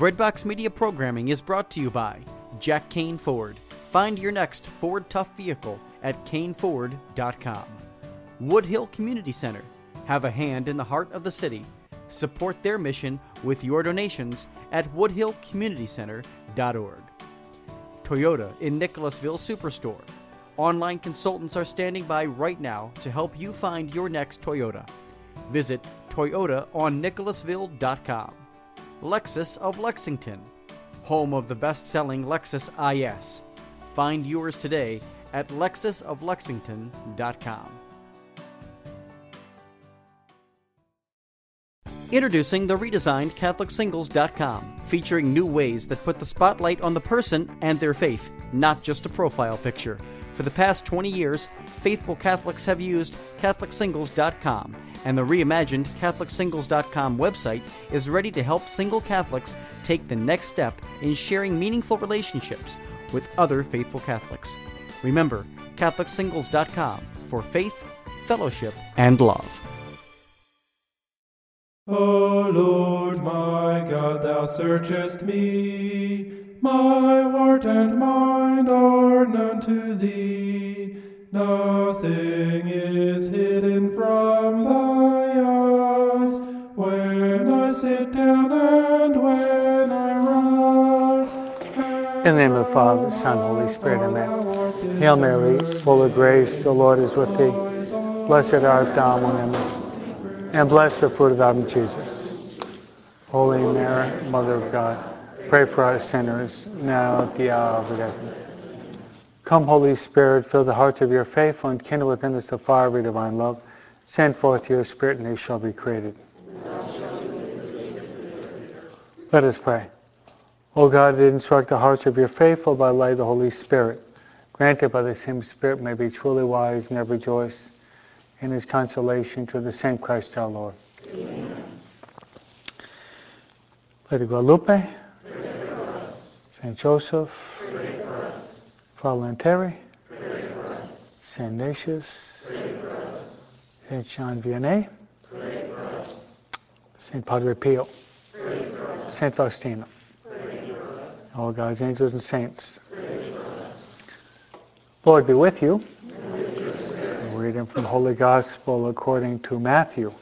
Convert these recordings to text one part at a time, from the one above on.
Breadbox Media programming is brought to you by Jack Kane Ford. Find your next Ford Tough vehicle at caneford.com. Woodhill Community Center. Have a hand in the heart of the city. Support their mission with your donations at woodhillcommunitycenter.org. Toyota in Nicholasville Superstore. Online consultants are standing by right now to help you find your next Toyota. Visit toyotaonnicholasville.com. Lexus of Lexington, home of the best-selling Lexus IS. Find yours today at lexusoflexington.com. Introducing the redesigned CatholicSingles.com, featuring new ways that put the spotlight on the person and their faith, not just a profile picture. For the past 20 years, faithful Catholics have used CatholicSingles.com, and the reimagined CatholicSingles.com website is ready to help single Catholics take the next step in sharing meaningful relationships with other faithful Catholics. Remember, CatholicSingles.com for faith, fellowship, and love. O Lord my God, thou searchest me. My heart and mind are known to thee. Nothing is hidden from thy eyes. When I sit down and when I rise. In the name of the Father, the Son, and the Holy Spirit, amen. Hail Mary, full of grace, the Lord is with thee. Blessed art thou among women, and blessed the fruit of thy womb, Jesus. Holy Mary, Mother of God, pray for us sinners, now at the hour of our death. Come, Holy Spirit, fill the hearts of your faithful and kindle within us the fire of your divine love. Send forth your Spirit, and they shall be created. Let us pray. O God, that instruct the hearts of your faithful by the light of the Holy Spirit, granted by the same Spirit may be truly wise and ever rejoice in his consolation through the same Christ our Lord. Amen. Lady Guadalupe, Saint Joseph, Father Lanteri, Saint Ignatius, Saint John Vianney, Saint Padre Pio, Saint Faustina, all God's angels and saints. Lord be with you. Reading from the Holy Gospel according to Matthew.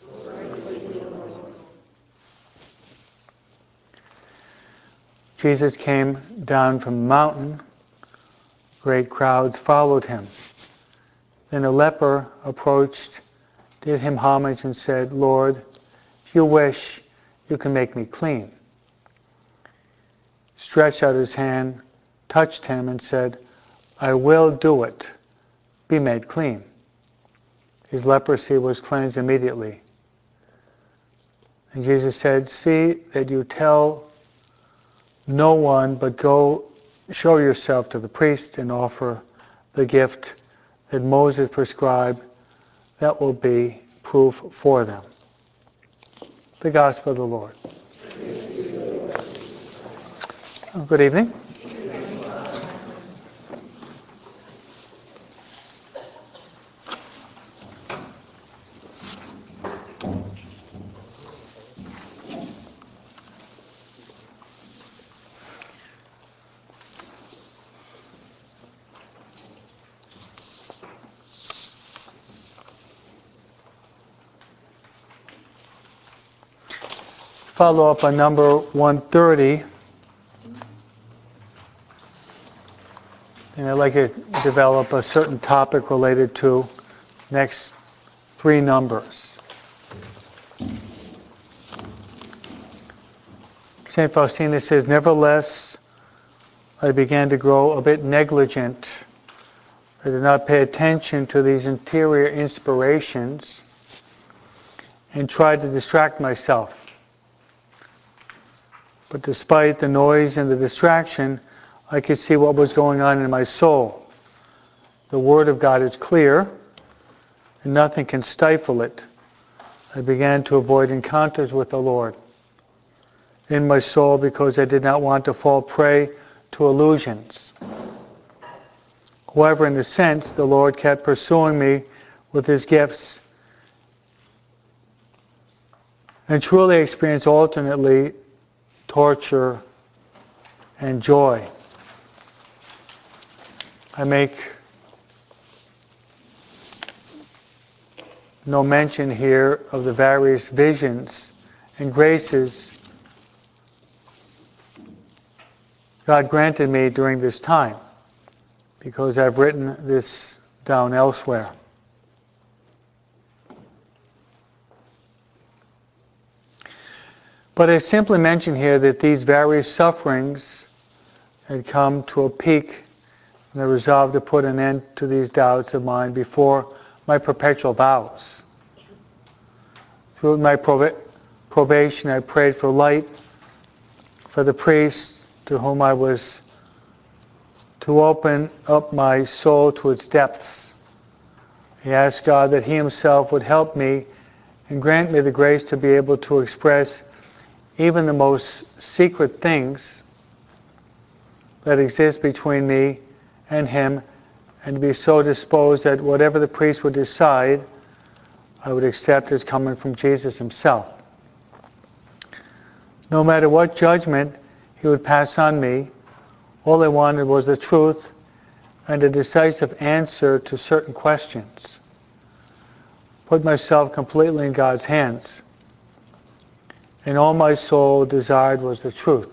Jesus came down from the mountain. Great crowds followed him. Then a leper approached, did him homage, and said, Lord, if you wish, you can make me clean. Stretched out his hand, touched him, and said, I will do it. Be made clean. His leprosy was cleansed immediately. And Jesus said, see that you tell no one, but go show yourself to the priest and offer the gift that Moses prescribed. That will be proof for them. The Gospel of the Lord. Good evening. Follow up on number 130. And I'd like to develop a certain topic related to next three numbers. St. Faustina says, nevertheless, I began to grow a bit negligent. I did not pay attention to these interior inspirations and tried to distract myself. But despite the noise and the distraction, I could see what was going on in my soul. The Word of God is clear, and nothing can stifle it. I began to avoid encounters with the Lord in my soul because I did not want to fall prey to illusions. However, in a sense, the Lord kept pursuing me with His gifts, and truly experienced alternately torture, and joy. I make no mention here of the various visions and graces God granted me during this time, because I've written this down elsewhere. But I simply mention here that these various sufferings had come to a peak, and I resolved to put an end to these doubts of mine before my perpetual vows. Through my probation, I prayed for light for the priest to whom I was to open up my soul to its depths. I asked God that He Himself would help me and grant me the grace to be able to express even the most secret things that exist between me and Him, and to be so disposed that whatever the priest would decide, I would accept as coming from Jesus Himself. No matter what judgment He would pass on me, all I wanted was the truth and a decisive answer to certain questions. Put myself completely in God's hands, and all my soul desired was the truth.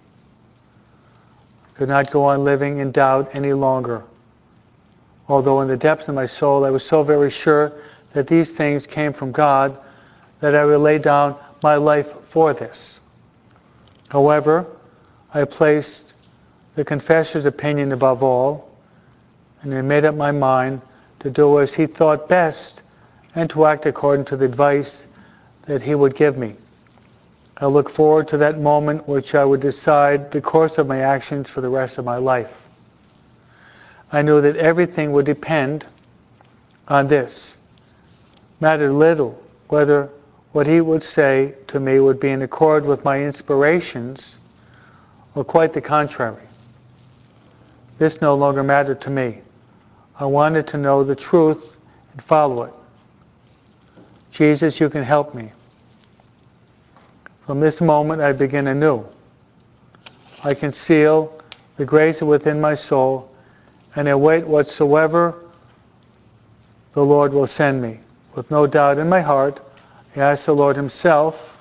I could not go on living in doubt any longer, although in the depths of my soul I was so very sure that these things came from God that I would lay down my life for this. However, I placed the confessor's opinion above all, and I made up my mind to do as he thought best and to act according to the advice that he would give me. I look forward to that moment which I would decide the course of my actions for the rest of my life. I knew that everything would depend on this. Mattered little whether what he would say to me would be in accord with my inspirations or quite the contrary. This no longer mattered to me. I wanted to know the truth and follow it. Jesus, you can help me. From this moment I begin anew. I conceal the grace within my soul and await whatsoever the Lord will send me. With no doubt in my heart, I ask the Lord Himself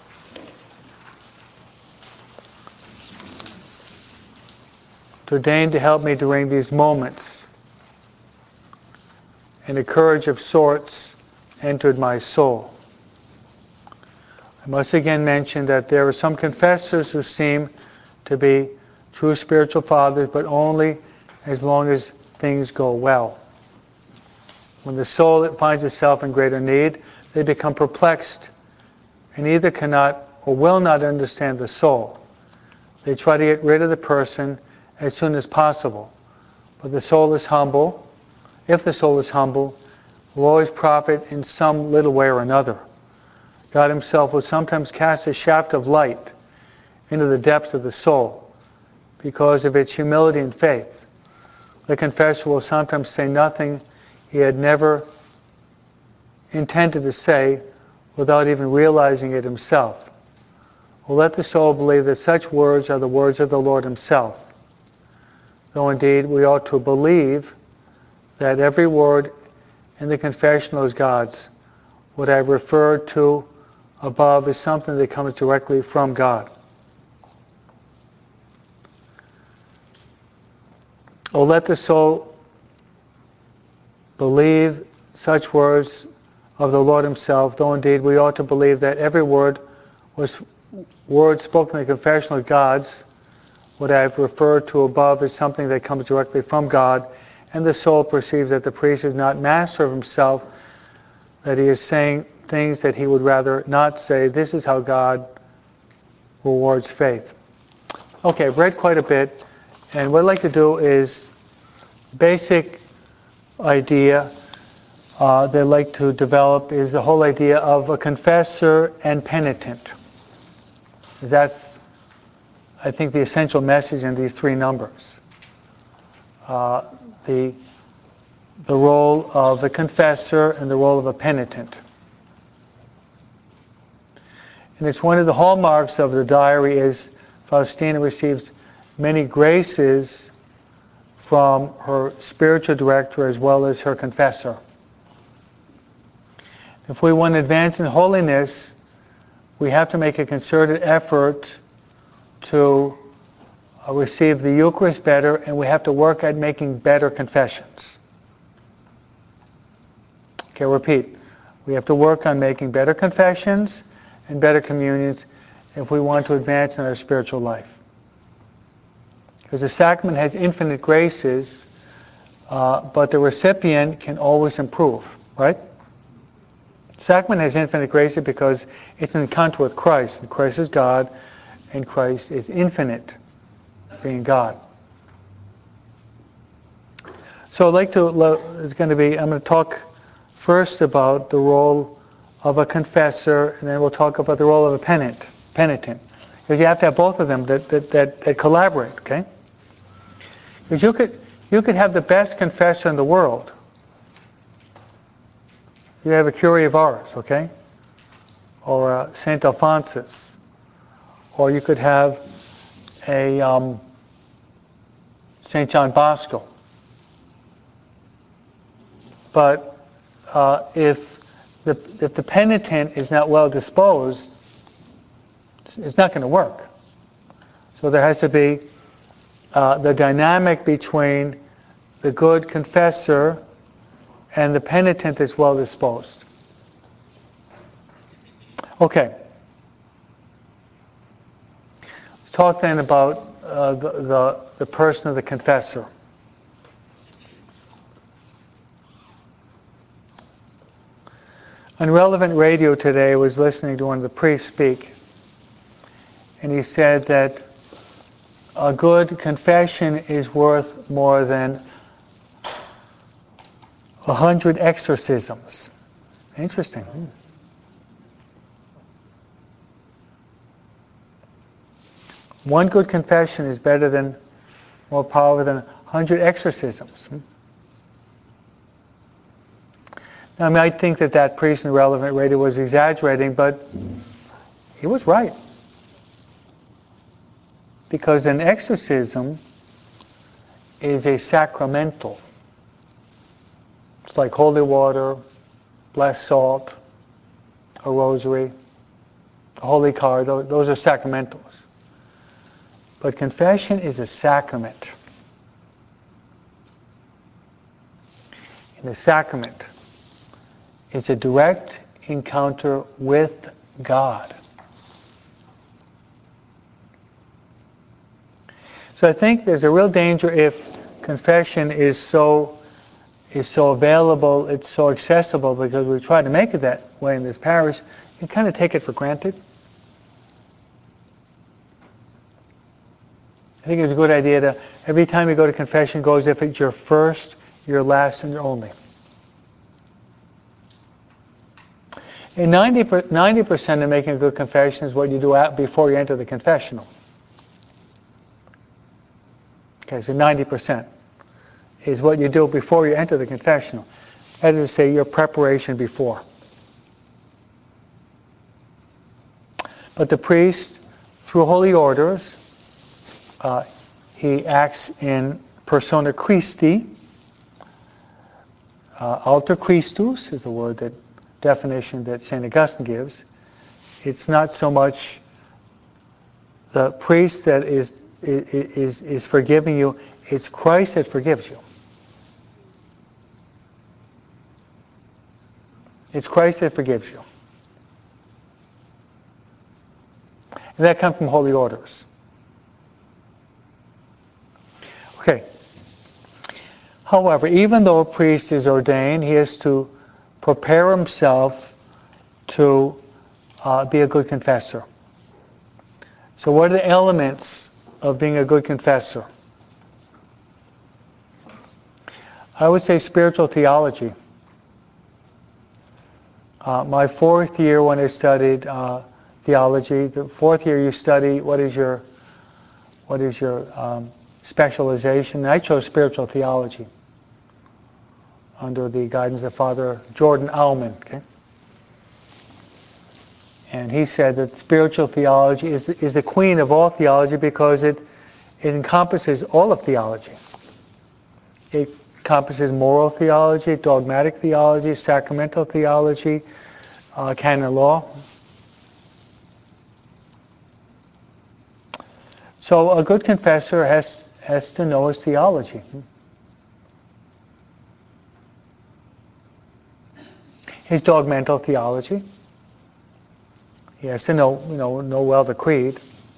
to deign to help me during these moments. And a courage of sorts entered my soul. I must again mention that there are some confessors who seem to be true spiritual fathers, but only as long as things go well. When the soul finds itself in greater need, they become perplexed and either cannot or will not understand the soul. They try to get rid of the person as soon as possible. But the soul is humble. If the soul is humble, will always profit in some little way or another. God Himself will sometimes cast a shaft of light into the depths of the soul because of its humility and faith. The confessor will sometimes say nothing he had never intended to say without even realizing it himself. Well, let the soul believe that such words are the words of the Lord Himself, though indeed we ought to believe that every word in the confessional is God's. What I referred to above is something that comes directly from God. Oh, let the soul believe such words of the Lord Himself, though indeed we ought to believe that every word spoken in the confessional is God's. What I've referred to above is something that comes directly from God, and the soul perceives that the priest is not master of himself, that he is saying things that he would rather not say. This is how God rewards faith. Okay, I've read quite a bit, and what I'd like to do is basic idea that I'd like to develop is the whole idea of a confessor and penitent. That's, I think, the essential message in these three numbers. The role of a confessor and the role of a penitent. And it's one of the hallmarks of the diary is Faustina receives many graces from her spiritual director as well as her confessor. If we want to advance in holiness, we have to make a concerted effort to receive the Eucharist better, and we have to work at making better confessions. Okay, repeat. We have to work on making better confessions and better communions if we want to advance in our spiritual life. Because the sacrament has infinite graces, but the recipient can always improve, right? Sacrament has infinite graces because it's an encounter with Christ, and Christ is God, and Christ is infinite, being God. So I'm going to talk first about the role of a confessor, and then we'll talk about the role of a penitent. Because you have to have both of them that collaborate, okay? Because you could have the best confessor in the world. You have a Curé of Ars, okay? Or St. Alphonsus. Or you could have a St. John Bosco. But if the penitent is not well disposed, it's not going to work. So there has to be the dynamic between the good confessor and the penitent is well disposed. Okay. Let's talk then about the person of the confessor. On Relevant Radio today, I was listening to one of the priests speak, and he said that a good confession is worth more than 100 exorcisms. Interesting. One good confession is more powerful than 100 exorcisms. Now, I might think that priest in Relevant Radio was exaggerating, but he was right. Because an exorcism is a sacramental. It's like holy water, blessed salt, a rosary, a holy card. Those are sacramentals. But confession is a sacrament. And the sacrament is a direct encounter with God. So I think there's a real danger if confession is so available, it's so accessible, because we try to make it that way in this parish, you kind of take it for granted. I think it's a good idea to, every time you go to confession, go as if it's your first, your last, and your only. And 90% of making a good confession is what you do before you enter the confessional. Okay, so 90% is what you do before you enter the confessional. That is to say, your preparation before. But the priest, through holy orders, he acts in persona Christi. Alter Christus is the definition that St. Augustine gives. It's not so much the priest that is forgiving you, it's Christ that forgives you. It's Christ that forgives you. And that comes from holy orders. Okay. However, even though a priest is ordained, he has to prepare himself to be a good confessor. So what are the elements of being a good confessor? I would say spiritual theology. My fourth year when I studied theology, the fourth year you study what is your specialization. I chose spiritual theology under the guidance of Father Jordan Aumann. Okay? And he said that spiritual theology is the queen of all theology because it encompasses all of theology. It encompasses moral theology, dogmatic theology, sacramental theology, canon law. So a good confessor has to know his theology. His dogmatic theology. He has to know well the creed.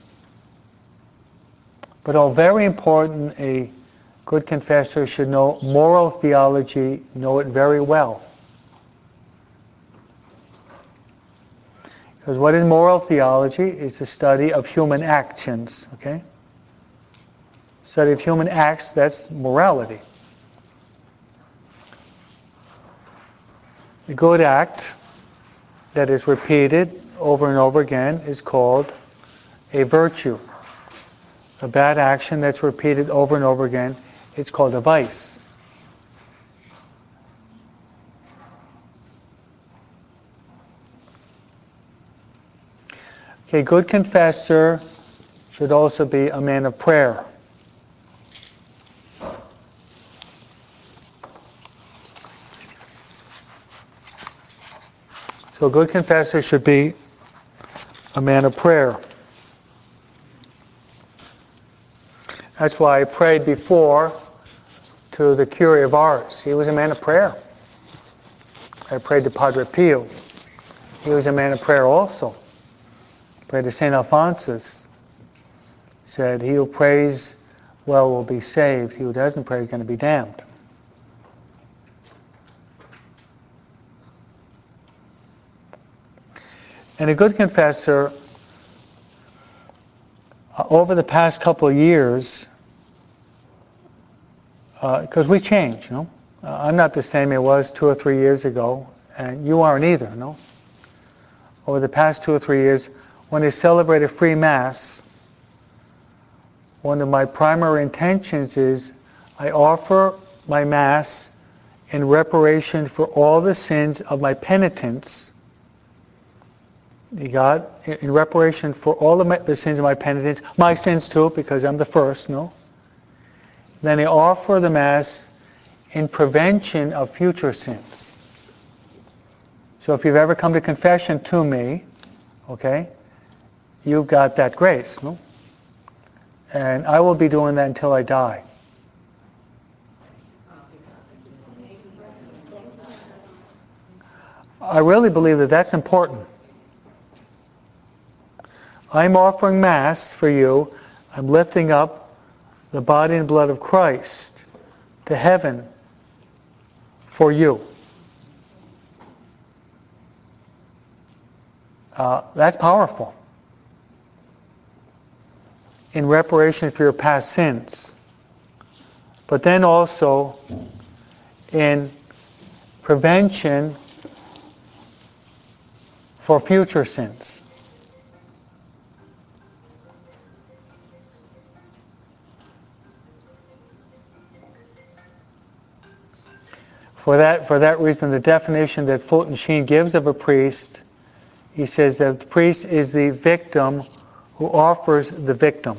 But all very important, a good confessor should know moral theology, know it very well. Because what is moral theology? Is the study of human actions, okay? Study of human acts, that's morality. A good act that is repeated over and over again is called a virtue. A bad action that's repeated over and over again, it's called a vice. A good confessor should also be a man of prayer. So a good confessor should be a man of prayer. That's why I prayed before to the Curé of Ars. He was a man of prayer. I prayed to Padre Pio. He was a man of prayer also. Prayed to St. Alphonsus. Said, he who prays well will be saved. He who doesn't pray is going to be damned. And a good confessor, over the past couple of years, because we change, I'm not the same I was 2 or 3 years ago, and you aren't either, Over the past 2 or 3 years, when I celebrate a free Mass, one of my primary intentions is I offer my Mass in reparation for all the sins of my penitents. God, in reparation for all of the sins of my penitents, my sins too, because I'm the first, Then I offer the Mass in prevention of future sins. So if you've ever come to confession to me, okay, you've got that grace, And I will be doing that until I die. I really believe that that's important. I'm offering Mass for you. I'm lifting up the body and blood of Christ to heaven for you. That's powerful. In reparation for your past sins. But then also in prevention for future sins. For that reason, the definition that Fulton Sheen gives of a priest, he says that the priest is the victim who offers the victim.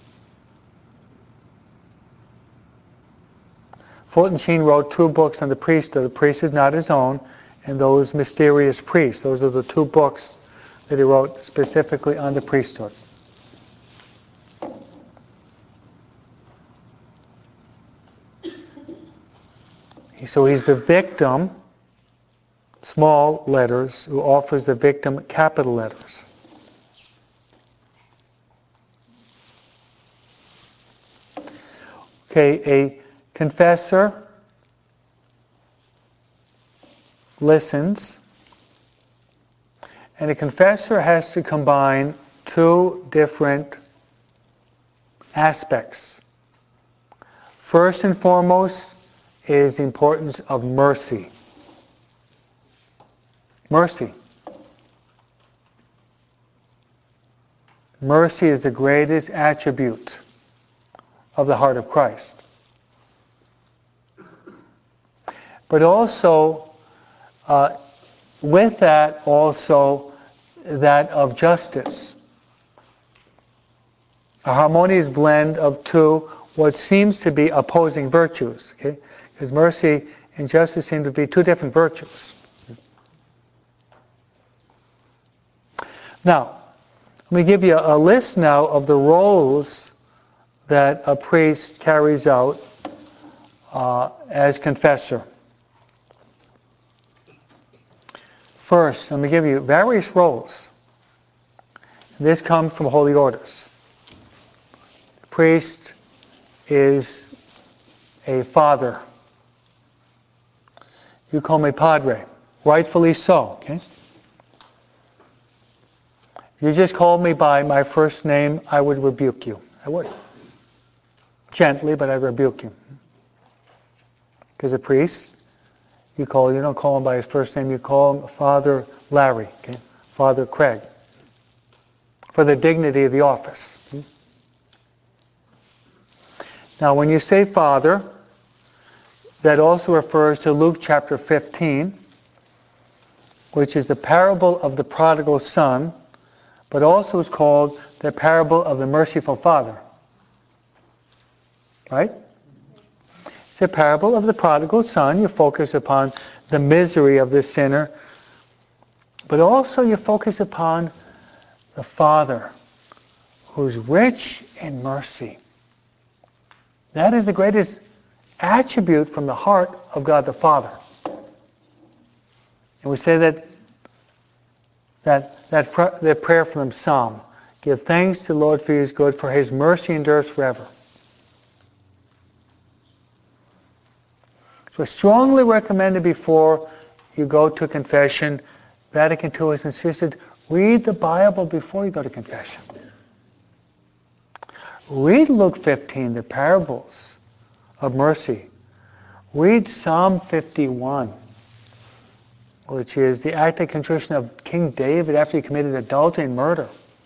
Fulton Sheen wrote 2 books on the priesthood. The Priest is Not His Own, and Those Mysterious Priests. Those are the 2 books that he wrote specifically on the priesthood. So he's the victim, small letters, who offers the victim capital letters. Okay, a confessor listens, and a confessor has to combine 2 different aspects. First and foremost is the importance of mercy. Mercy. Mercy is the greatest attribute of the heart of Christ. But also, with that also, that of justice. A harmonious blend of two what seems to be opposing virtues. Okay? Because mercy and justice seem to be two different virtues. Now, let me give you a list now of the roles that a priest carries out as confessor. First, let me give you various roles. This comes from holy orders. The priest is a father. You call me padre, rightfully so. Okay? If you just called me by my first name, I would rebuke you. I would. Gently, but I rebuke you. Because a priest, you don't call him by his first name, you call him Father Larry, okay? Father Craig, for the dignity of the office. Now, when you say Father, that also refers to Luke chapter 15, which is the parable of the prodigal son, but also is called the parable of the merciful father. Right? It's a parable of the prodigal son. You focus upon the misery of the sinner, but also you focus upon the Father who's rich in mercy. That is the greatest attribute from the heart of God the Father. And we say that prayer from the Psalm, give thanks to the Lord for He is good, for His mercy endures forever. So I strongly recommended before you go to confession, Vatican II has insisted, read the Bible before you go to confession. Read Luke 15, the parables of mercy. Read Psalm 51, which is the act of contrition of King David after he committed adultery and murder.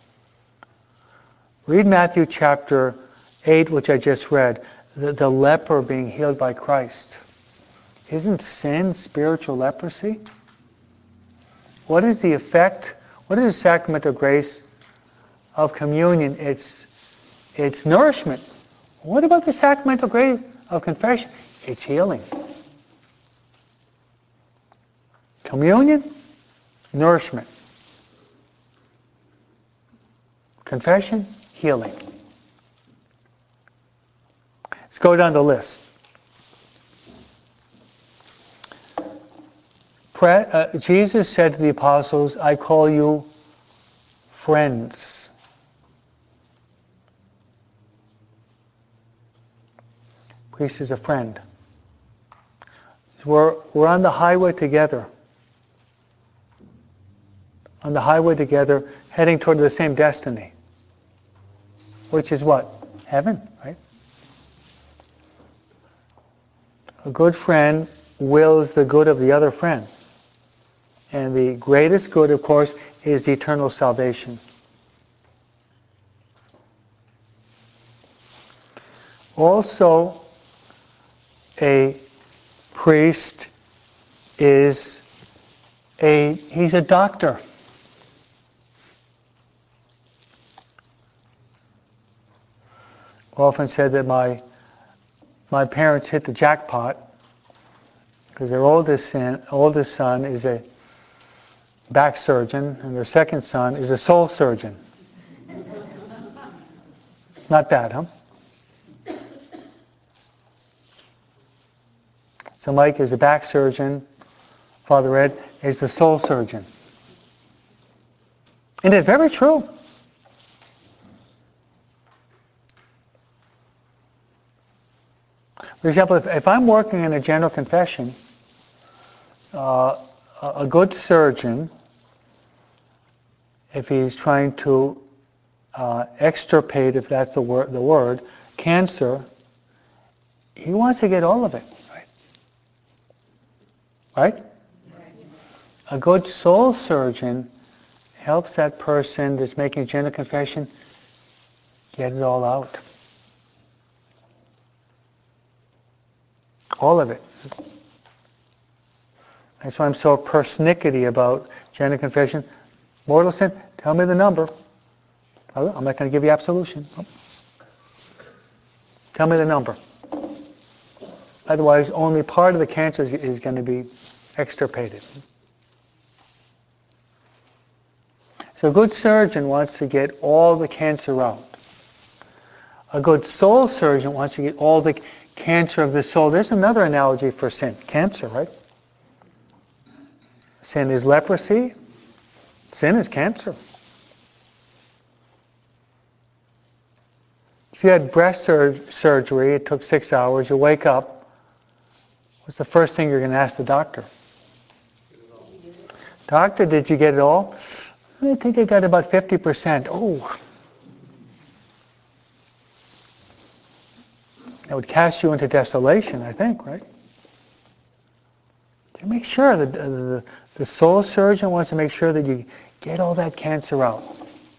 Read Matthew chapter 8, which I just read, the leper being healed by Christ. Isn't sin spiritual leprosy? What is the effect? What is the sacrament of grace of communion? It's nourishment. What about the sacrament of grace of confession? It's healing. Communion, nourishment. Confession, healing. Let's go down the list. Jesus said to the apostles, I call you friends. Priest is a friend. We're on the highway together. On the highway together, heading toward the same destiny. Which is what? Heaven, right? A good friend wills the good of the other friend. And the greatest good, of course, is eternal salvation. Also, a priest is he's a doctor. Often said that my parents hit the jackpot because their oldest son is a back surgeon and their second son is a soul surgeon. Not bad, huh? So Mike is a back surgeon, Father Ed is the soul surgeon. And it's very true. For example, if I'm working in a general confession, a good surgeon, if he's trying to extirpate, if that's the word, cancer, he wants to get all of it. Right? A good soul surgeon helps that person that's making a general confession get it all out. All of it. That's why I'm so persnickety about general confession. Mortal sin, tell me the number. I'm not going to give you absolution. Tell me the number. Otherwise, only part of the cancer is going to be extirpated. So a good surgeon wants to get all the cancer out. A good soul surgeon wants to get all the cancer of the soul. There's another analogy for sin. Cancer, right? Sin is leprosy. Sin is cancer. If you had breast surgery, it took 6 hours, you wake up, what's the first thing you're going to ask the doctor? Doctor, did you get it all? I think I got about 50%. Oh. That would cast you into desolation, I think, right? To make sure that the soul surgeon wants to make sure that you get all that cancer out.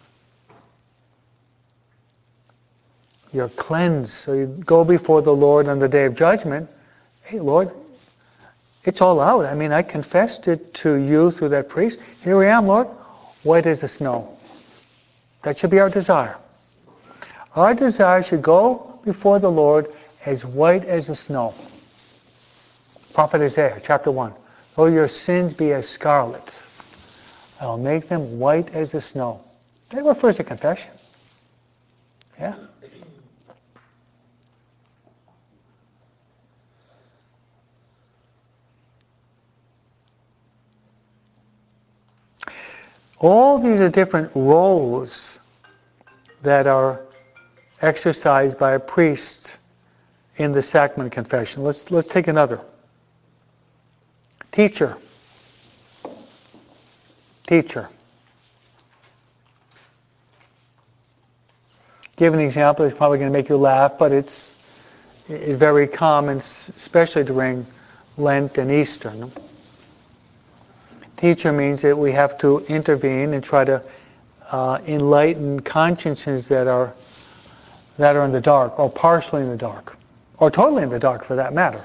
You're cleansed. So you go before the Lord on the day of judgment. Hey, Lord, it's all out. I mean, I confessed it to you through that priest. Here I am, Lord. White as the snow. That should be our desire. Our desire should go before the Lord as white as the snow. Prophet Isaiah, chapter 1. Though your sins be as scarlet, I'll make them white as the snow. That refers to confession. Yeah? All these are different roles that are exercised by a priest in the sacrament confession. Let's take another. Teacher. Teacher. Give an example. It's probably going to make you laugh, but it's very common, especially during Lent and Easter. No? Teacher means that we have to intervene and try to enlighten consciences that are in the dark, or partially in the dark, or totally in the dark for that matter.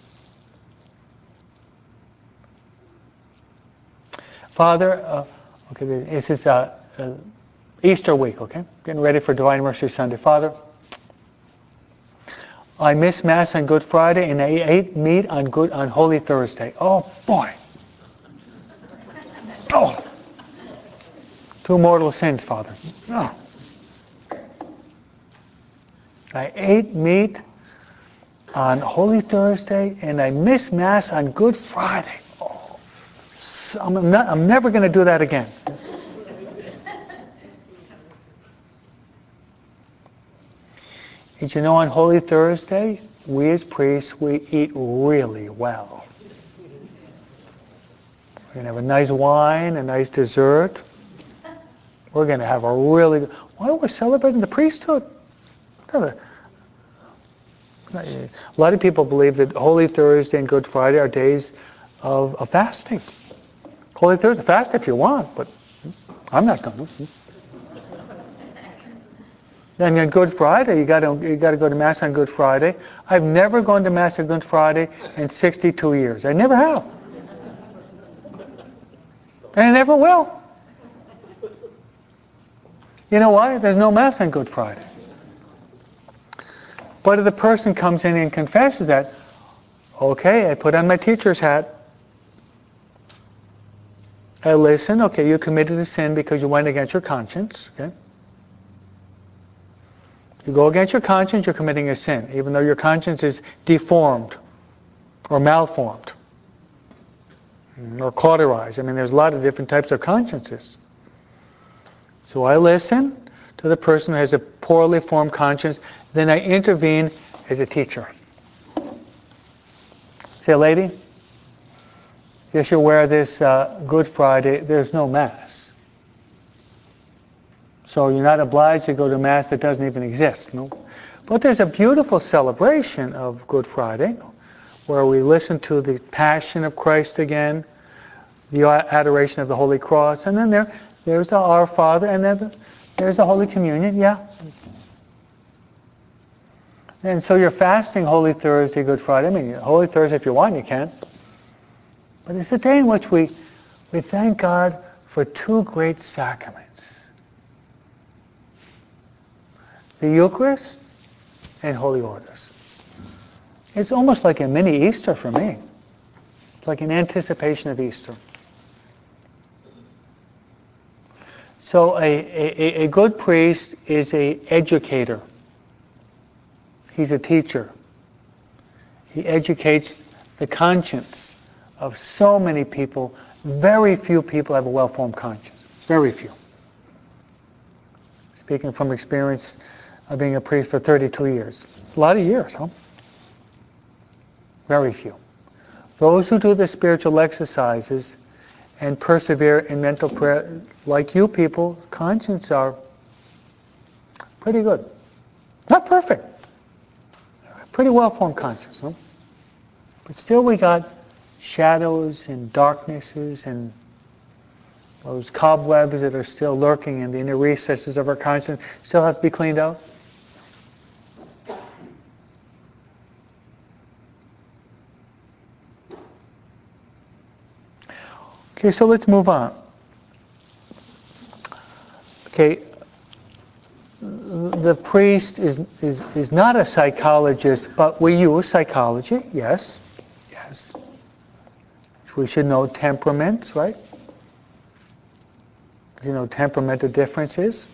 Father, okay, this is Easter week, okay? Getting ready for Divine Mercy Sunday. Father, I missed Mass on Good Friday and I ate meat on Holy Thursday. Oh boy. Oh. 2 mortal sins, Father. Oh. I ate meat on Holy Thursday and I missed Mass on Good Friday. Oh. So I'm never going to do that again. Did you know on Holy Thursday, we as priests, we eat really well. We're going to have a nice wine, a nice dessert. We're going to have a really good... Why we're celebrating the priesthood? A lot of people believe that Holy Thursday and Good Friday are days of fasting. Holy Thursday, fast if you want, but I'm not going to. Then on Good Friday, you got to go to Mass on Good Friday. I've never gone to Mass on Good Friday in 62 years. I never have. And I never will. You know why? There's no Mass on Good Friday. But if the person comes in and confesses that, okay, I put on my teacher's hat. I listen, okay, you committed a sin because you went against your conscience, okay? You go against your conscience, you're committing a sin, even though your conscience is deformed or malformed or cauterized. I mean, there's a lot of different types of consciences. So I listen to the person who has a poorly formed conscience, then I intervene as a teacher. Say, lady, just you're aware this Good Friday, there's no Mass. So you're not obliged to go to Mass that doesn't even exist. No? But there's a beautiful celebration of Good Friday where we listen to the Passion of Christ again, the adoration of the Holy Cross, and then there's the Our Father, and then there's the Holy Communion, yeah. And so you're fasting Holy Thursday, Good Friday. I mean, Holy Thursday, if you want, you can. But it's a day in which we thank God for two great sacraments, the Eucharist and Holy Orders. It's almost like a mini Easter for me. It's like an anticipation of Easter. So a good priest is an educator. He's a teacher. He educates the conscience of so many people. Very few people have a well-formed conscience. Very few. Speaking from experience of being a priest for 32 years. A lot of years, huh? Very few. Those who do the spiritual exercises and persevere in mental prayer, like you people, conscience are pretty good. Not perfect. Pretty well-formed conscience, huh? But still we got shadows and darknesses and those cobwebs that are still lurking in the inner recesses of our conscience still have to be cleaned out. Okay, so let's move on. Okay, the priest is not a psychologist, but we use psychology, yes. We should know temperaments, right? You know temperamental differences.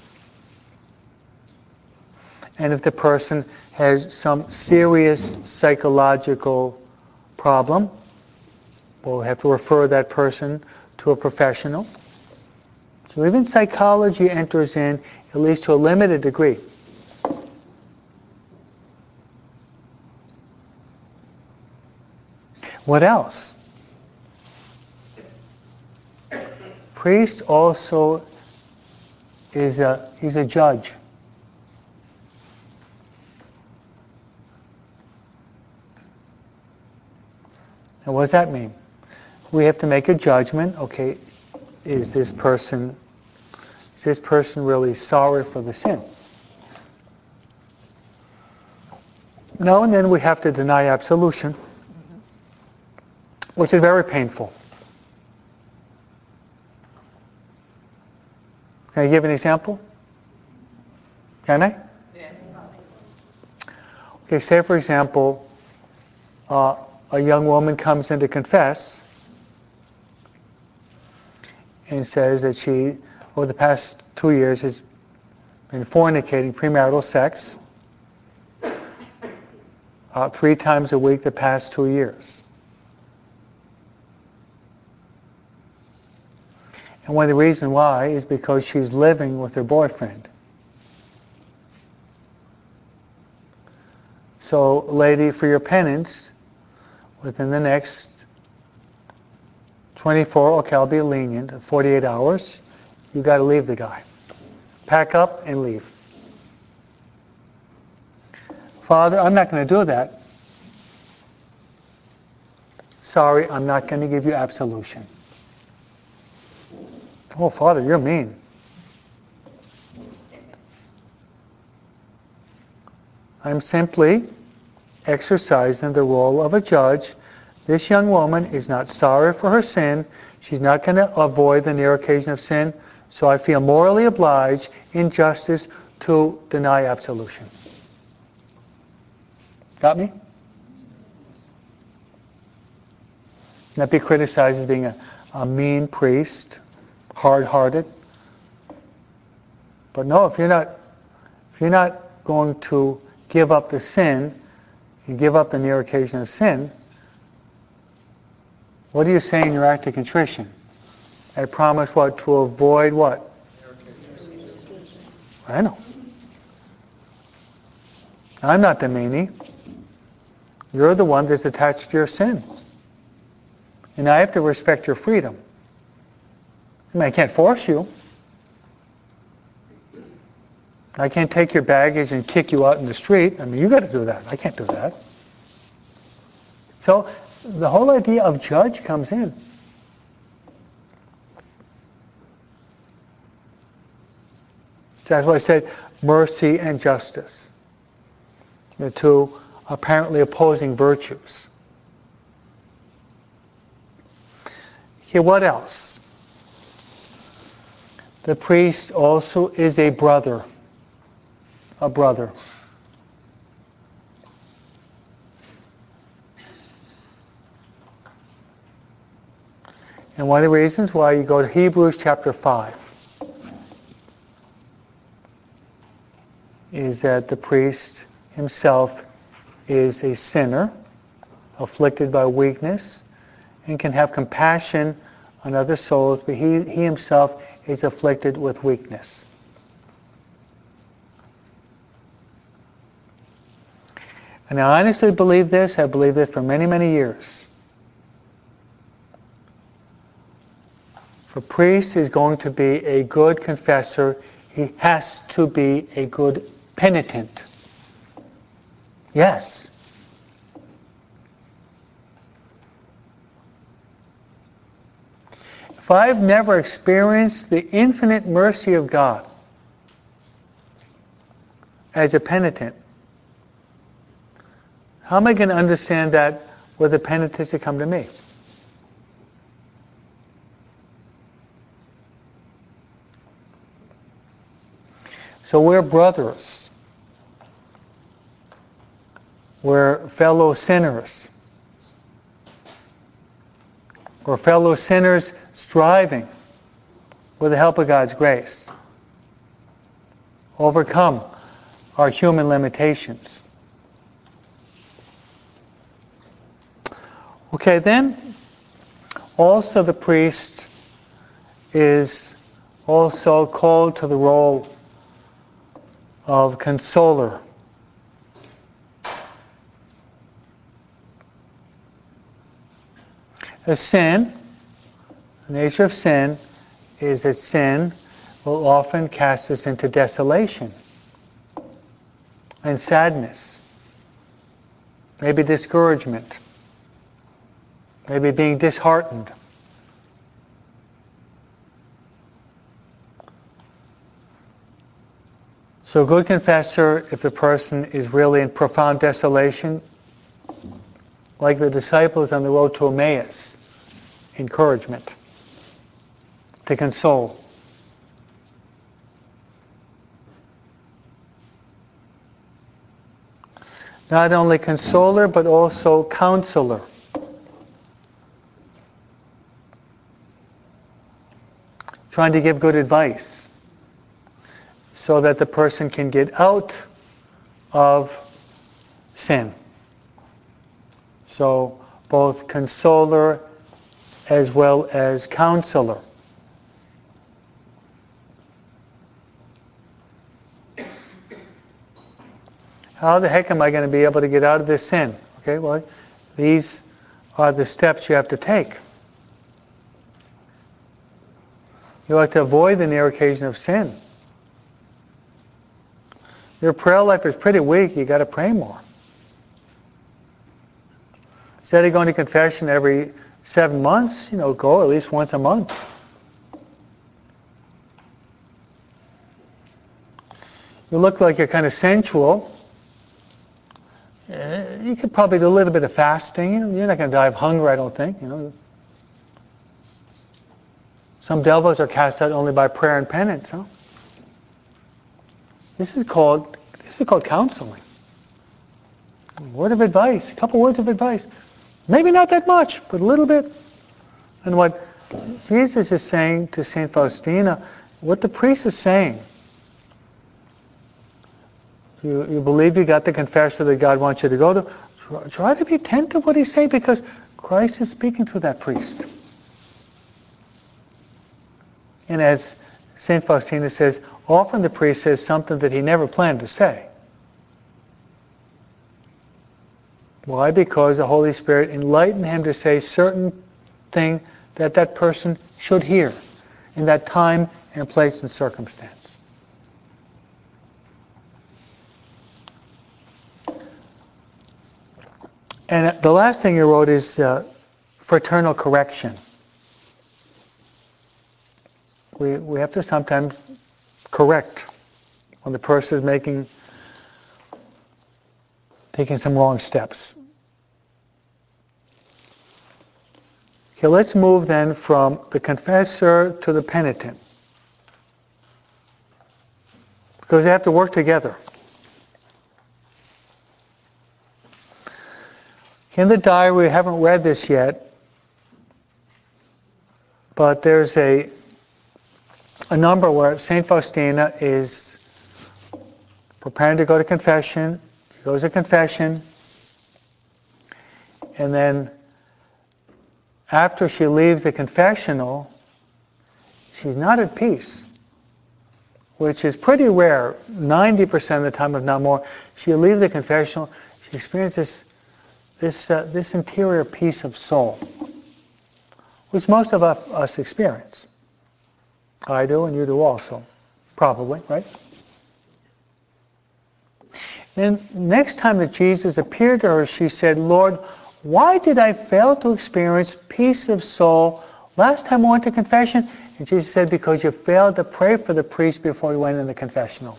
And if the person has some serious psychological problem, we'll have to refer that person to a professional. So even psychology enters in, at least to a limited degree. What else? Priest also he's a judge. Now what does that mean? We have to make a judgment. Okay, is this person really sorry for the sin? No, and then we have to deny absolution, which is very painful. Can I give an example? Can I? Yes. Okay, say for example, a young woman comes in to confess and says that she, over the past 2 years, has been fornicating, premarital sex, 3 times a week the past 2 years. And one of the reasons why is because she's living with her boyfriend. So, lady, for your penance, within the next 24, okay, I'll be lenient, 48 hours, you got to leave the guy. Pack up and leave. Father, I'm not going to do that. Sorry, I'm not going to give you absolution. Oh, Father, you're mean. I'm simply exercising the role of a judge. This young woman is not sorry for her sin. She's not going to avoid the near occasion of sin. So I feel morally obliged in justice to deny absolution. Got me? Not be criticized as being a mean priest, hard-hearted. But no, if you're not going to give up the sin, you give up the near occasion of sin, what do you say in your act of contrition? I promise what? To avoid what? I know. I'm not the meanie. You're the one that's attached to your sin. And I have to respect your freedom. I mean, I can't force you. I can't take your baggage and kick you out in the street. I mean, you got to do that. I can't do that. So the whole idea of judge comes in. So that's why I said mercy and justice. The two apparently opposing virtues. Here, what else? the priest also is a brother. A brother. And one of the reasons why you go to Hebrews chapter 5 is that the priest himself is a sinner, afflicted by weakness, and can have compassion on other souls, but he himself is afflicted with weakness. And I honestly believe this. I believed it for many, many years. If a priest is going to be a good confessor, he has to be a good penitent. Yes. If I've never experienced the infinite mercy of God as a penitent, how am I going to understand that with the penitents that come to me? So we're brothers. We're fellow sinners. We're fellow sinners striving, with the help of God's grace, overcome our human limitations. Okay, then also the priest is also called to the role of consoler. A sin, the nature of sin, is that sin will often cast us into desolation and sadness, maybe discouragement, maybe being disheartened. So a good confessor, if the person is really in profound desolation, like the disciples on the road to Emmaus, encouragement, to console. Not only consoler, but also counselor. Trying to give good advice so that the person can get out of sin. So both consoler as well as counselor. How the heck am I going to be able to get out of this sin? Okay, well, these are the steps you have to take. You have to avoid the near occasion of sin. Your prayer life is pretty weak. You got to pray more. Instead of going to confession every 7 months, go at least once a month. You look like you're kind of sensual. You could probably do a little bit of fasting. You're not going to die of hunger, I don't think. Some devils are cast out only by prayer and penance. This is called counseling. A word of advice, a couple words of advice. Maybe not that much, but a little bit. And what Jesus is saying to St. Faustina, what the priest is saying, you believe you got the confessor that God wants you to go to, try to be attentive to what he's saying, because Christ is speaking through that priest. And as St. Faustina says, often the priest says something that he never planned to say. Why? Because the Holy Spirit enlightened him to say certain thing that that person should hear in that time and place and circumstance. And the last thing you wrote is fraternal correction. We have to sometimes correct when the person is taking some wrong steps. Okay, let's move then from the confessor to the penitent. Because they have to work together. In the diary, we haven't read this yet, but there's a number where St. Faustina is preparing to go to confession. She goes to confession, and then after she leaves the confessional, she's not at peace, which is pretty rare. 90% of the time, if not more, she'll leave the confessional, she experiences this interior peace of soul, which most of us experience. I do, and you do also, probably, right? Then next time that Jesus appeared to her, she said, "Lord, why did I fail to experience peace of soul last time I went to confession?" And Jesus said, "Because you failed to pray for the priest before you went in the confessional."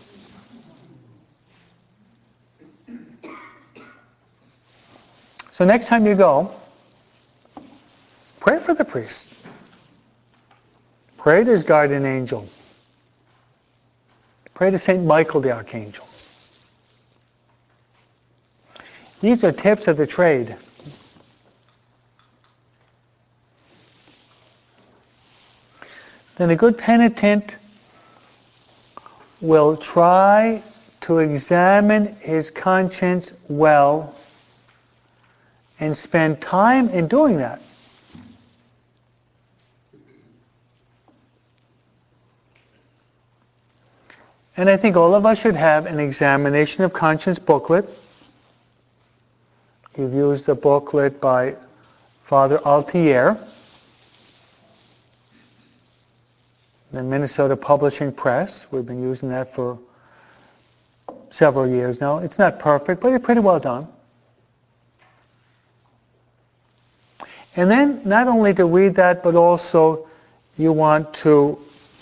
So next time you go, pray for the priest. Pray to his guardian angel. Pray to St. Michael the Archangel. These are tips of the trade. Then a good penitent will try to examine his conscience well and spend time in doing that. And I think all of us should have an examination of conscience booklet. You've used the booklet by Father Altier, the Minnesota Publishing Press. We've been using that for several years now. It's not perfect, but it's pretty well done. And then not only to read that, but also you want to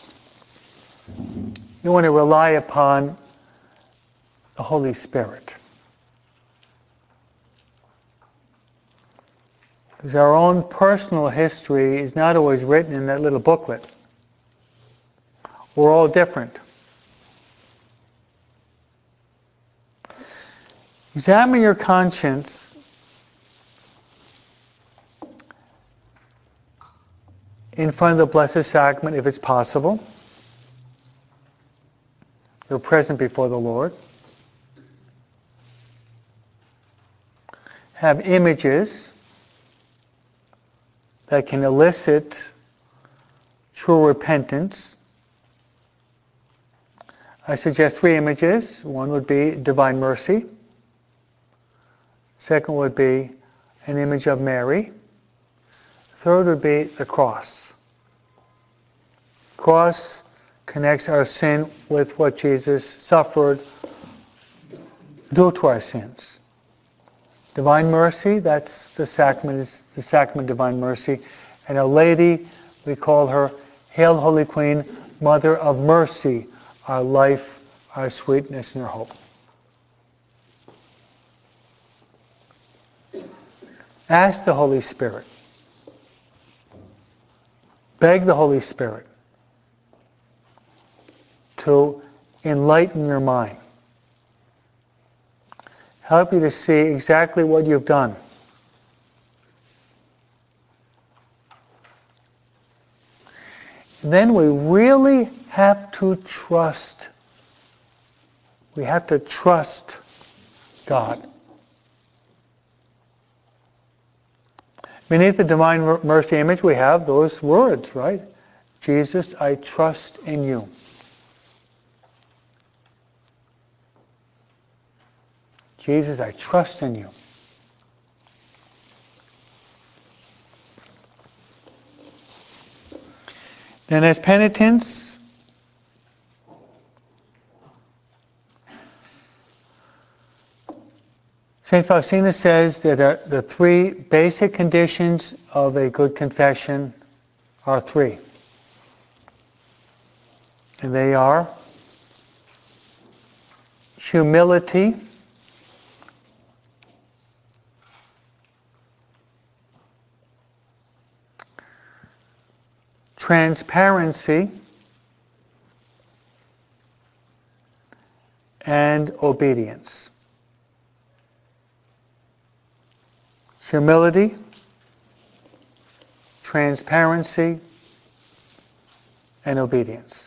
rely upon the Holy Spirit. Because our own personal history is not always written in that little booklet. We're all different. Examine your conscience in front of the Blessed Sacrament if it's possible. You're present before the Lord. Have images that can elicit true repentance. I suggest 3 images. One would be Divine Mercy. Second would be an image of Mary. Third would be the cross. Cross connects our sin with what Jesus suffered due to our sins. Divine Mercy, that's the sacrament, is the sacrament of Divine Mercy. And Our Lady, we call her Hail Holy Queen, Mother of Mercy, our life, our sweetness, and our hope. Ask the Holy Spirit. Beg the Holy Spirit to enlighten your mind. Help you to see exactly what you've done. Then we really have to trust. We have to trust God. Beneath the Divine Mercy image we have those words, right? Jesus, I trust in you. Jesus, I trust in you. Then as penitents, St. Faustina says that the 3 basic conditions of a good confession are 3. And they are humility, transparency, and obedience. Humility, transparency, and obedience.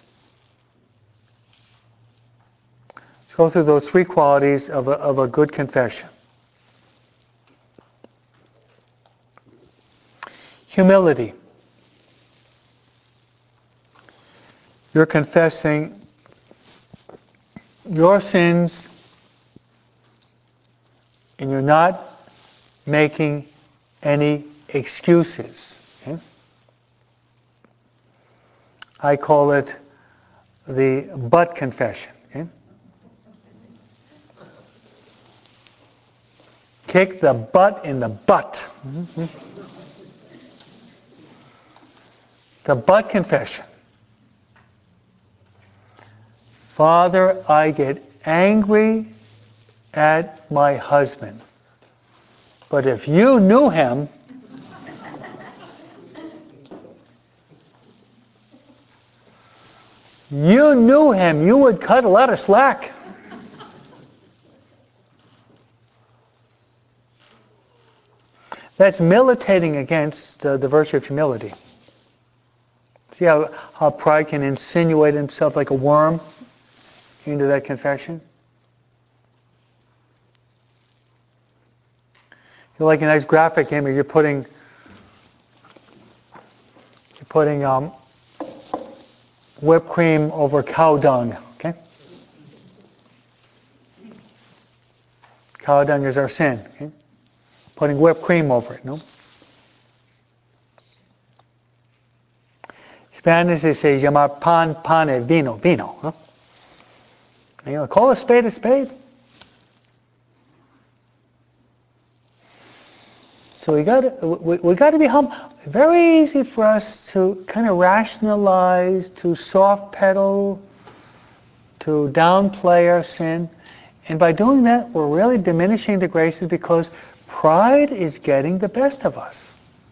Let's go through those three qualities of a good confession. Humility. You're confessing your sins, and you're not making any excuses. Okay? I call it the butt confession. Okay? Kick the butt in the butt. Mm-hmm. The butt confession. Father, I get angry at my husband. But if you knew him, you would cut a lot of slack. That's militating against the virtue of humility. See how pride can insinuate himself like a worm into that confession? You're like a nice graphic image. You're putting whipped cream over cow dung. Okay? Cow dung is our sin. Okay? Putting whipped cream over it. No. Spanish they say llamar pan pane vino vino. Huh? You know, call a spade a spade. So we got to be humble. Very easy for us to kind of rationalize, to soft pedal, to downplay our sin, and by doing that, we're really diminishing the graces because pride is getting the best of us.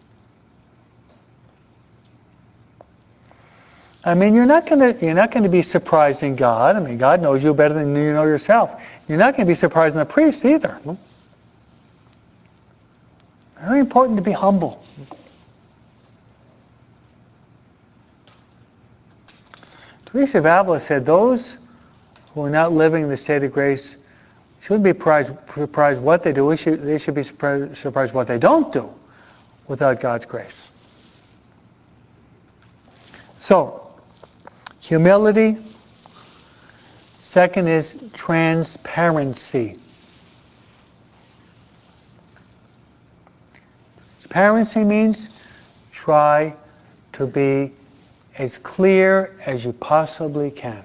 I mean, you're not going to be surprising God. I mean, God knows you better than you know yourself. You're not going to be surprising the priest either. Very important to be humble. Teresa of Avila said those who are not living in the state of grace shouldn't be surprised what they do. They should be surprised what they don't do without God's grace. So, humility. Second is transparency. Transparency means try to be as clear as you possibly can.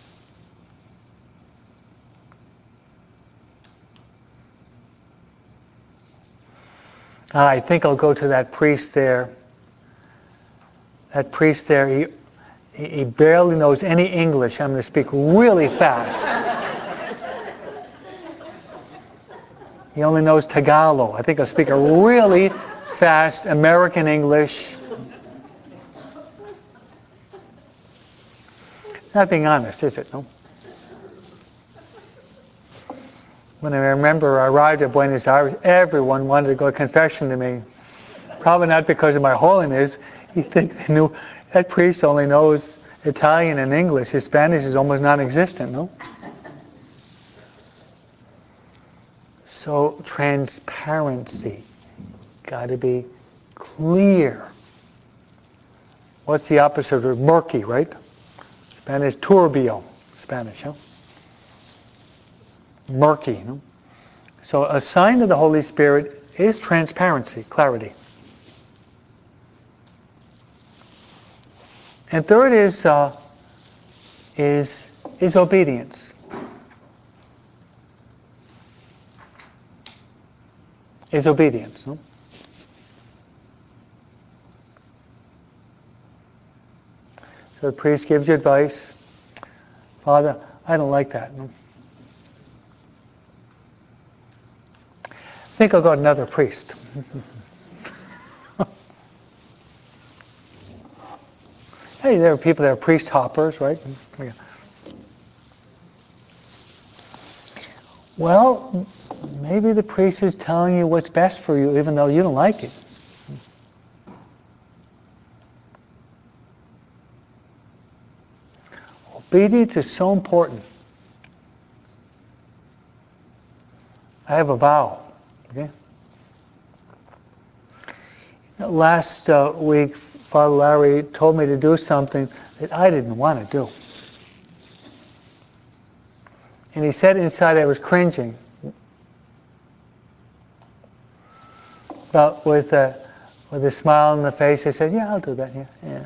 I think I'll go to that priest there. That priest there, he barely knows any English. I'm going to speak really fast. He only knows Tagalog. I think I'll speak a really fast American English. It's not being honest, is it? No. When I remember I arrived at Buenos Aires, everyone wanted to go to confession to me. Probably not because of my holiness. You think they knew that priest only knows Italian and English. His Spanish is almost non-existent, no? So transparency. Got to be clear. What's the opposite of murky, right? Spanish, turbio. Spanish, huh? Murky, no? So a sign of the Holy Spirit is transparency, clarity. And third is obedience. Is obedience, no? So the priest gives you advice. Father, I don't like that. No? I think I'll go to another priest. Hey, there are people that are priest hoppers, right? Well, maybe the priest is telling you what's best for you even though you don't like it. Obedience is so important. I have a vow. Okay? Last week, Father Larry told me to do something that I didn't want to do. And he said inside I was cringing. But with a smile on the face, I said, yeah, I'll do that. Yeah.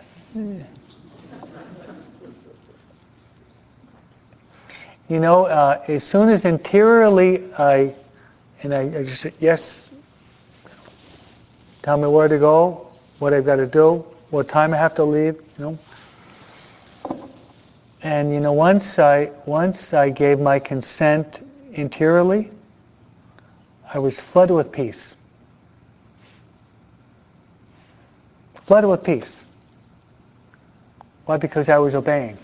You know, as soon as interiorly I just said, yes, tell me where to go, what I've got to do, what time I have to leave, you know. And you know, once I gave my consent interiorly, I was flooded with peace. Flooded with peace. Why? Because I was obeying.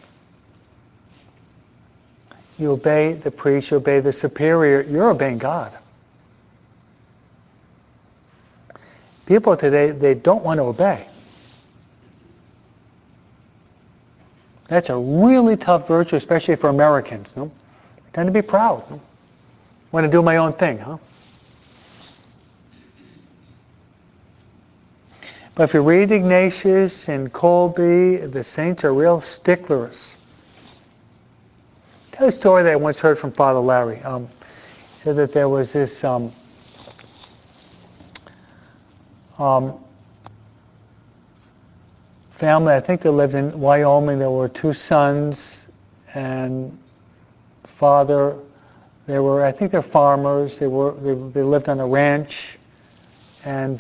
You obey the priest, you obey the superior, you're obeying God. People today, they don't want to obey. That's a really tough virtue, especially for Americans. No? They tend to be proud. No? Want to do my own thing, huh? But if you read Ignatius and Colby, the saints are real sticklers. Tell a story that I once heard from Father Larry. He said that there was this family, I think they lived in Wyoming. There were two sons and father. They were, I think they're farmers. They lived on a ranch, and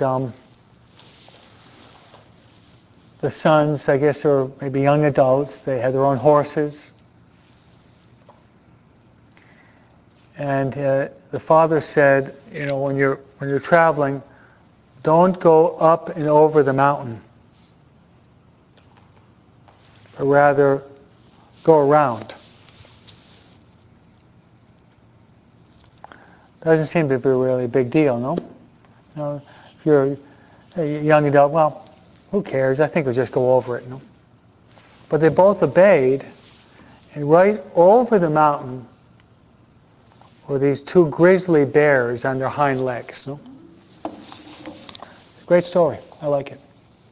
the sons, I guess, were maybe young adults. They had their own horses. And the father said, you know, when you're traveling, don't go up and over the mountain, but rather go around. Doesn't seem to be really a big deal, no? You know, if you're a young adult, well, who cares? I think we'll just go over it, no? But they both obeyed, and right over the mountain were these two grizzly bears on their hind legs. No? Great story. I like it.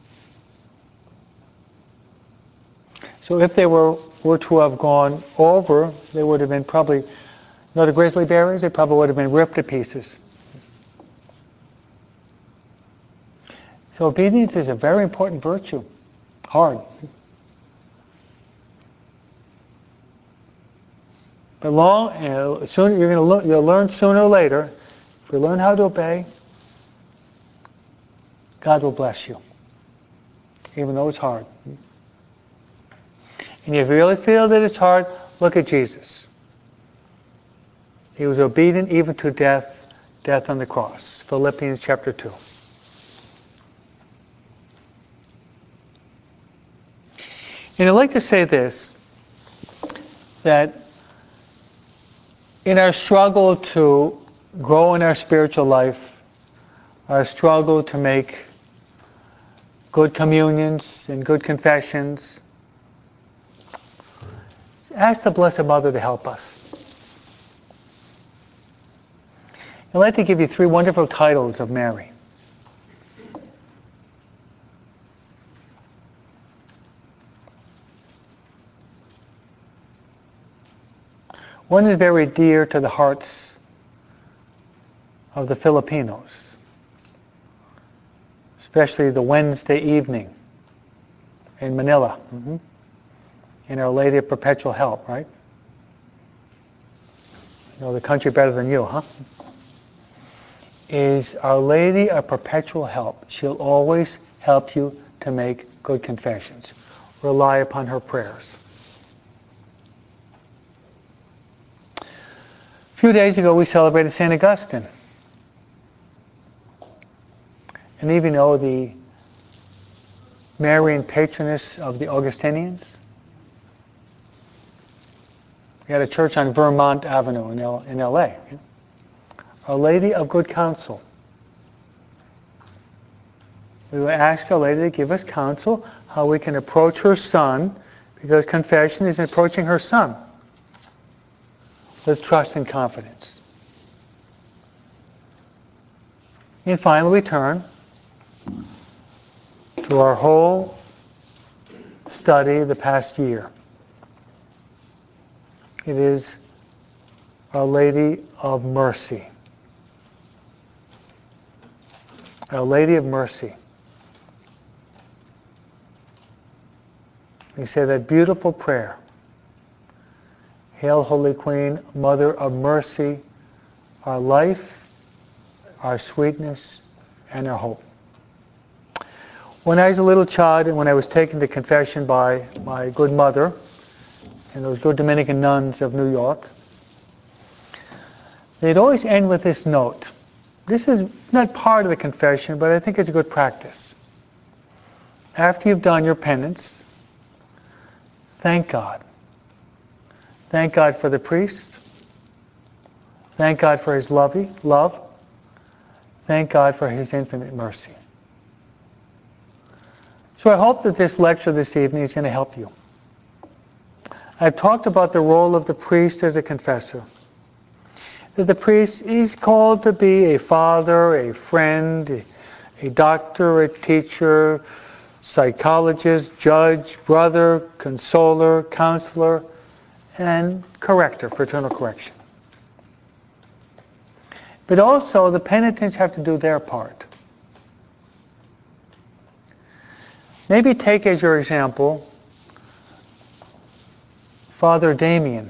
So if they were to have gone over, they would have been probably, you know, the grizzly bears, they probably would have been ripped to pieces. So obedience is a very important virtue. Hard. But soon you'll learn sooner or later. If you learn how to obey, God will bless you, even though it's hard. And if you really feel that it's hard, look at Jesus. He was obedient even to death on the cross. Philippians chapter 2. And I'd like to say this, that in our struggle to grow in our spiritual life, our struggle to make good communions and good confessions, ask the Blessed Mother to help us. I'd like to give you 3 wonderful titles of Mary. One is very dear to the hearts of the Filipinos, especially the Wednesday evening in Manila, in Our Lady of Perpetual Help, right? You know the country better than you, huh? Is Our Lady of Perpetual Help. She'll always help you to make good confessions. Rely upon her prayers. A few days ago we celebrated St. Augustine. And even though the Marian patroness of the Augustinians, We had a church on Vermont Avenue in L.A. Our Lady of Good Counsel. We would ask Our Lady to give us counsel how we can approach her Son, because confession is approaching her Son with trust and confidence. And finally, we turn to our whole study the past year. It is Our Lady of Mercy. Our Lady of Mercy. We say that beautiful prayer. Hail, Holy Queen, Mother of Mercy, our life, our sweetness, and our hope. When I was a little child and when I was taken to confession by my good mother and those good Dominican nuns of New York, they'd always end with this note. It's not part of the confession, but I think it's a good practice. After you've done your penance, thank God. Thank God for the priest. Thank God for his love. Thank God for his infinite mercy. So I hope that this lecture this evening is going to help you. I've talked about the role of the priest as a confessor. That the priest is called to be a father, a friend, a doctor, a teacher, psychologist, judge, brother, consoler, counselor, and corrector, fraternal correction. But also the penitents have to do their part. Maybe take as your example Father Damien.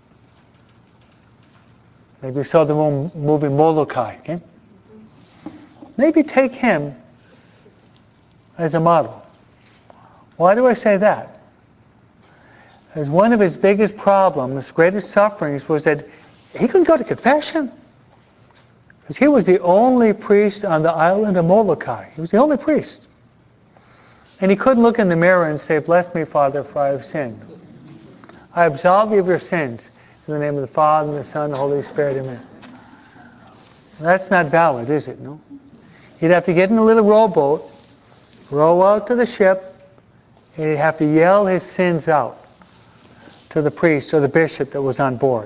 Maybe you saw the movie Molokai. Okay? Maybe take him as a model. Why do I say that? As one of his biggest problems, greatest sufferings, was that he couldn't go to confession. Because he was the only priest on the island of Molokai. He was the only priest. And he couldn't look in the mirror and say, "Bless me, Father, for I have sinned. I absolve you of your sins. In the name of the Father, and the Son, and the Holy Spirit, amen." That's not valid, is it? No? He'd have to get in a little rowboat, row out to the ship, and he'd have to yell his sins out to the priest or the bishop that was on board.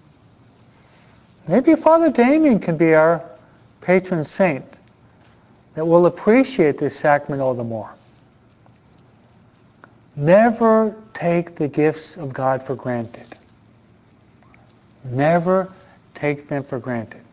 Maybe Father Damien can be our patron saint that will appreciate this sacrament all the more. Never take the gifts of God for granted. Never take them for granted.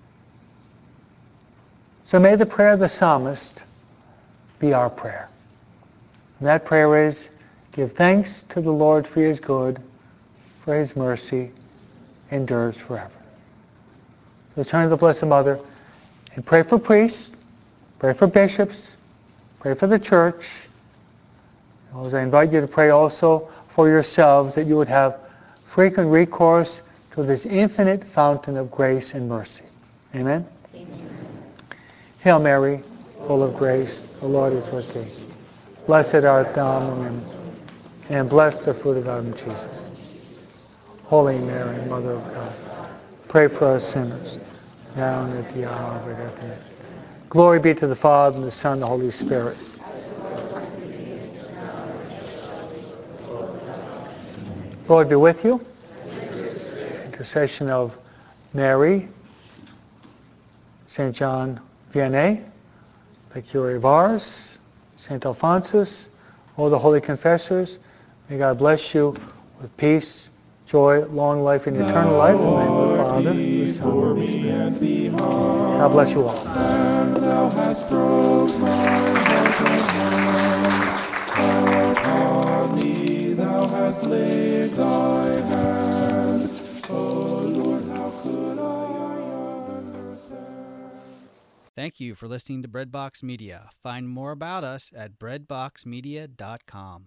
So may the prayer of the psalmist be our prayer. And that prayer is, give thanks to the Lord for his good, for his mercy endures forever. So turn to the Blessed Mother and pray for priests, pray for bishops, pray for the church. As I invite you to pray also for yourselves, that you would have frequent recourse to this infinite fountain of grace and mercy. Amen? Amen. Hail Mary, full of grace, the Lord is with thee. Blessed art thou among women, and blessed the fruit of thy womb, Jesus. Holy Mary, Mother of God, pray for us sinners, now and at the hour of our death. Amen. Glory be to the Father, and the Son, and the Holy Spirit. Lord be with you. Intercession of Mary, St. John Vianney, the Curé of Ars, St. Alphonsus, all the holy confessors. May God bless you with peace, joy, long life, and eternal life. In the name of the Father, the Son, and the Holy Spirit. God bless you all. And thou hast broke my heart upon me thou hast laid thy hand. Oh Lord, how could I understand? Thank you for listening to Breadbox Media. Find more about us at breadboxmedia.com.